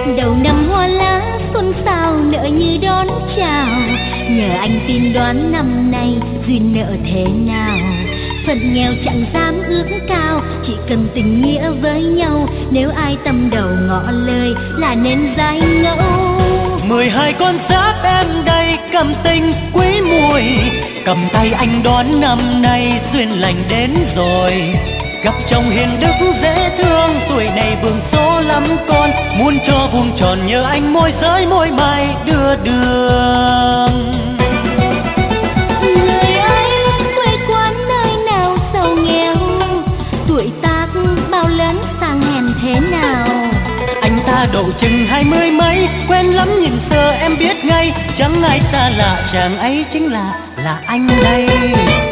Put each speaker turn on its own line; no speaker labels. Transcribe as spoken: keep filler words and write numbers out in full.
Đầu năm hoa lá xuân sao nở như đón chào, nhờ anh tin đoán năm nay duyên nợ thế nào. Phận nghèo chẳng dám ước cao, chỉ cần tình nghĩa với nhau. Nếu ai tâm đầu ngỏ lời là nên dai ngẫu.
Mười hai con giáp em đây cầm tình quý mùi, cầm tay anh đón năm nay duyên lành đến rồi. Gặp chồng hiền đức dễ thương, tuổi này vương số lắm con, muốn cho vuông tròn nhờ anh môi giới môi mày đưa đường.
Người ơi quê quán nơi nào giàu nghèo, tuổi tác bao lớn sang hèn thế nào.
Anh ta độ chừng hai mươi mấy, quen lắm nhìn sơ em biết ngay, chẳng ai xa lạ chàng ấy chính là là anh đây.